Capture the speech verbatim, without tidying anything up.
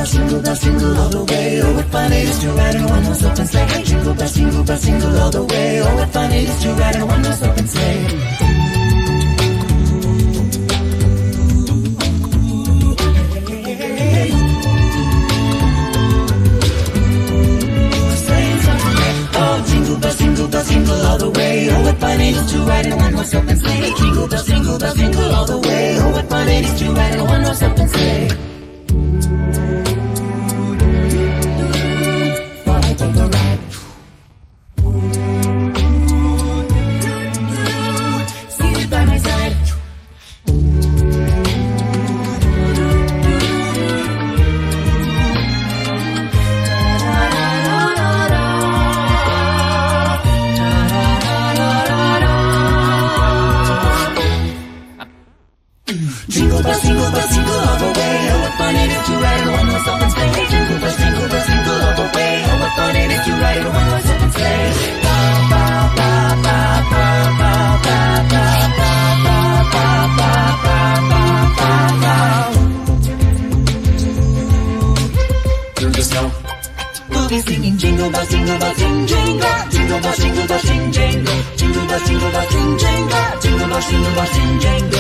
bells, jingle bells, jingle all the way. Oh, what fun it is to ride in a one-horse open sleigh. Jingle bells, jingle bells, jingle all the way. Oh, what fun it is to ride in a one-horse open sleigh. Jingle bells, jingle bells, jingle all the way. Oh, what fun it is to ride in a one-horse open sleigh. Jingle bells, jingle bells, jingle all the way. Oh, what fun it is to ride in a one-horse open sleigh. Follow for the ride. Seated by my side. Jingle bells, jingle bells, jingle all the way. Oh, what fun it is to ride in a one-horse open sleigh. Jingle bells, jingle bells, jingle all the way. Oh, what fun it is to ride in a one-horse open sleigh. Ba ba ba ba ba ba ba ba ba ba ba ba ba ba. Through the snow, we'll be singing jingle bells, jingle bells, jing jingle. Jingle bells, jingle bells, jing jingle. Jingle bells, jingle bells, jing jingle. Jingle bells, jingle bells, jing jingle.